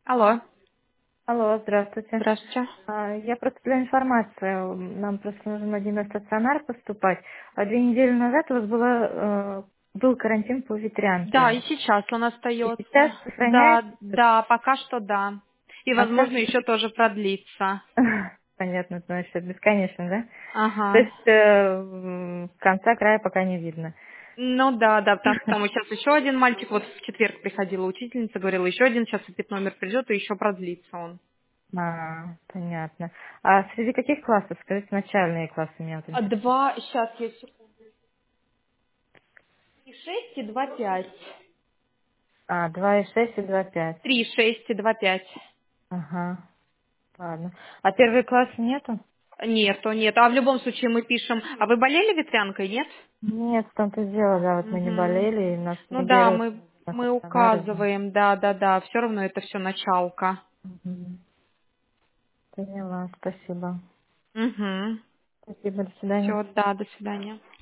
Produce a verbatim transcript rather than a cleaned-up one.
Алло, Алло, здравствуйте. здравствуйте. А, Я просто для информации, нам просто нужно в один стационар поступать. А две недели назад у вас была, э, был карантин по Да, ветрянке. и сейчас он И сейчас остается. сохраняется? Да, да, пока что да. И, А возможно, скажите, еще тоже продлится. понятно, значит, бесконечно, да? То Ага. есть э, м, конца края пока не видно. Ну да, да, потому что там сейчас еще один мальчик, вот в четверг приходила учительница, говорила, еще один сейчас опять номер придет, и еще продлится он. А, понятно. А среди каких классов? Скажите, начальные классы меня вот А интересуют. два, сейчас я секунду. Три шесть и два пять. А, два и шесть и два пять. Три шесть и два пять. Ага, ладно. А первый класс нету? Нету, нет. А в любом случае мы пишем. А вы болели ветрянкой, нет? Нет, в том-то и дело, да, вот мы не Мгм. болели, и нас Ну да, берут мы, на мы стационары. указываем, да, да, да, все равно это все началка. Мгм. Поняла, спасибо. Угу. Спасибо, до свидания. Все, да, до свидания.